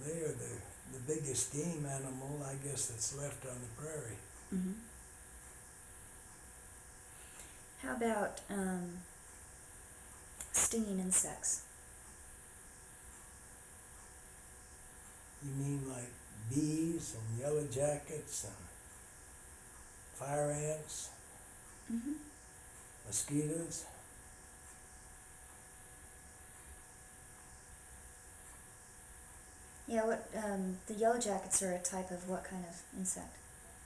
They are the biggest game animal, I guess, that's left on the prairie. Mm-hmm. How about stinging insects? You mean like bees and yellow jackets and fire ants, Mm-hmm. mosquitoes? Yeah, what the yellow jackets are a type of what kind of insect?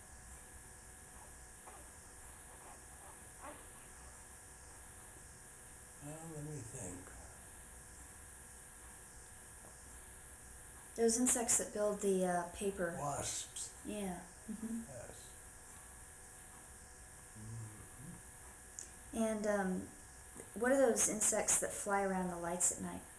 Let me think. Those insects that build the paper. Wasps, Yeah. Mm-hmm. yes. And what are those insects that fly around the lights at night?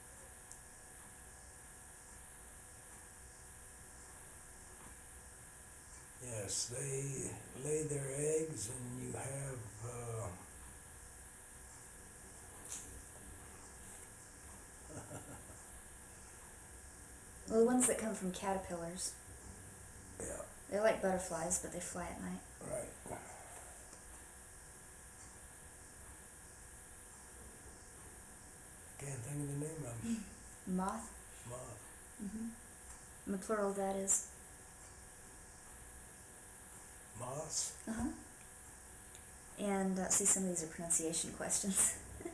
Yes, they lay their eggs, and you have Well, the ones that come from caterpillars. yeah, They're like butterflies, but they fly at night. right. Can't think of the name of them. Moth. Moth. Mm-hmm. In the plural, that is. Moths? Uh-huh. And see, some of these are pronunciation questions.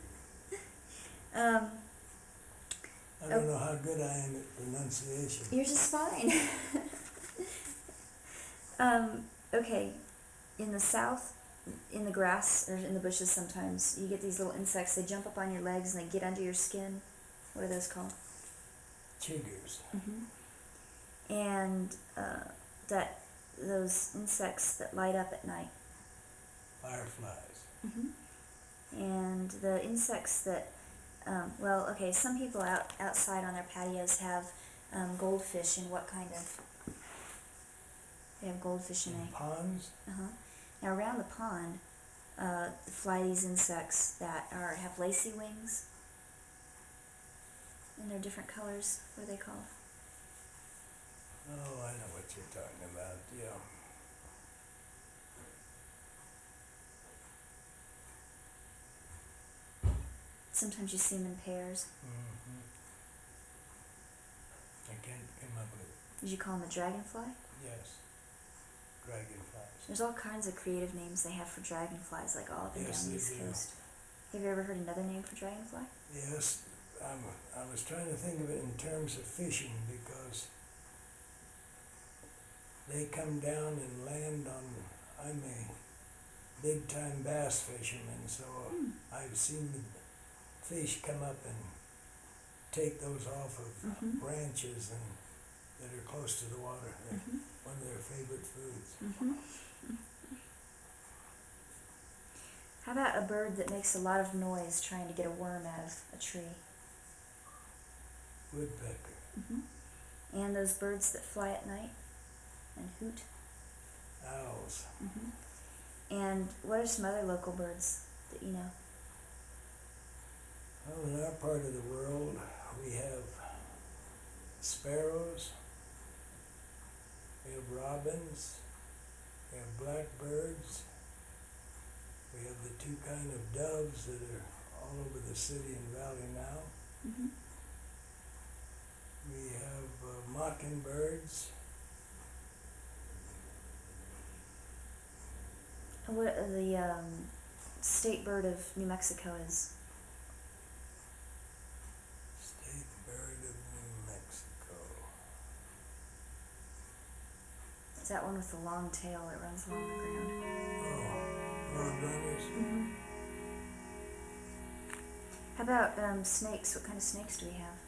um, I don't know how good I am at pronunciation. You're just fine. Okay, in the south, in the grass or in the bushes sometimes, you get these little insects. They jump up on your legs and they get under your skin. What are those called? Chiggers. Mm-hmm. And that those insects that light up at night. Fireflies. Mm-hmm. And the insects that, well, okay, some people outside on their patios have goldfish. And what kind of? They have goldfish in In a ponds? Uh-huh. Now around the pond fly these insects that have lacy wings, and they're different colors. What are they called? Oh, I know what you're talking about, yeah. Sometimes you see them in pairs. Mm-hmm. I can't come up with it. Did you call them a dragonfly? Yes. Dragonflies. There's all kinds of creative names they have for dragonflies, like all up and Yes, down the they East do. Coast. Have you ever heard another name for dragonfly? Yes, I was trying to think of it in terms of fishing, because they come down and land on, I'm a big time bass fisherman, so I've seen the fish come up and take those off of Mm-hmm. branches and that are close to the water. They're Mm-hmm. one of their favorite foods. Mm-hmm. How about a bird that makes a lot of noise trying to get a worm out of a tree? Woodpecker. Mm-hmm. And those birds that fly at night and hoot? Owls. Mm-hmm. And what are some other local birds that you know? Well, in our part of the world, we have sparrows, we have robins, we have blackbirds, we have the two kind of doves that are all over the city and valley now. Mm-hmm. We have mockingbirds. And what the state bird of New Mexico is? State bird of New Mexico. It's that one with the long tail that runs along the ground. Oh, roadrunners. Mm-hmm. How about snakes? What kind of snakes do we have?